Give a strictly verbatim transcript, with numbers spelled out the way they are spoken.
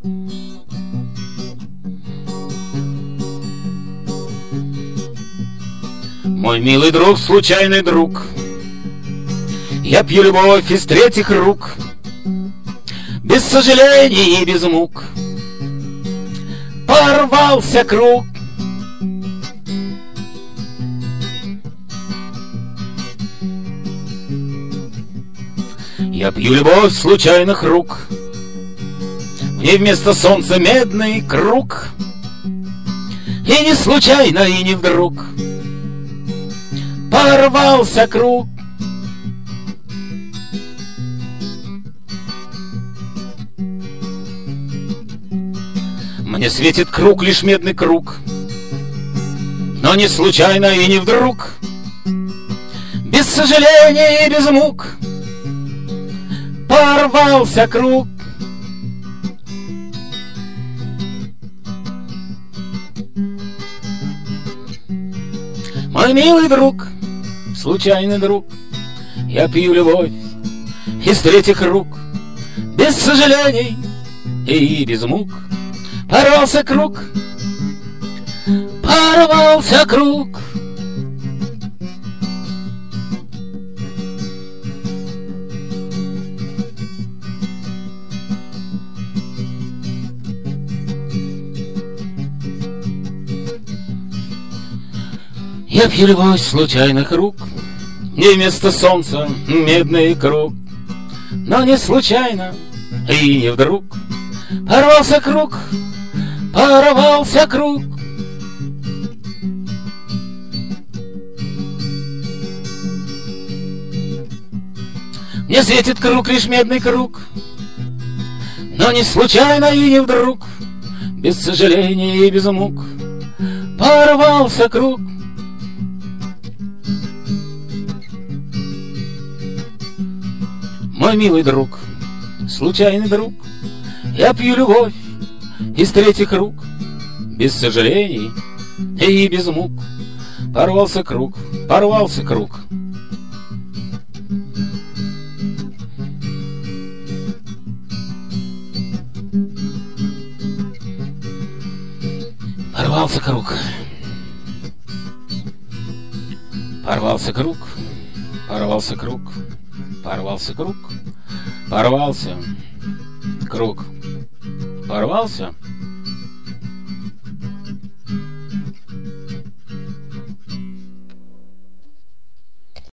Мой милый друг, случайный друг, я пью любовь из третьих рук, без сожалений и без мук. Порвался круг. Я пью любовь случайных рук, в ней вместо солнца медный круг. И не случайно, и не вдруг порвался круг. Мне светит круг, лишь медный круг, но не случайно и не вдруг, без сожаления и без мук порвался круг. Мой милый друг, случайный друг, я пью любовь из третьих рук, без сожалений и без мук порвался круг, порвался круг. Я пью любовь случайных рук, не вместо солнца медный круг, но не случайно и не вдруг порвался круг, порвался круг. Мне светит круг, лишь медный круг, но не случайно и не вдруг, без сожаления и без мук порвался круг. Мой милый друг, случайный друг, я пью любовь из третьих рук, без сожалений и без мук порвался круг, порвался круг. Порвался круг, порвался круг, порвался круг, порвался круг, порвался круг, порвался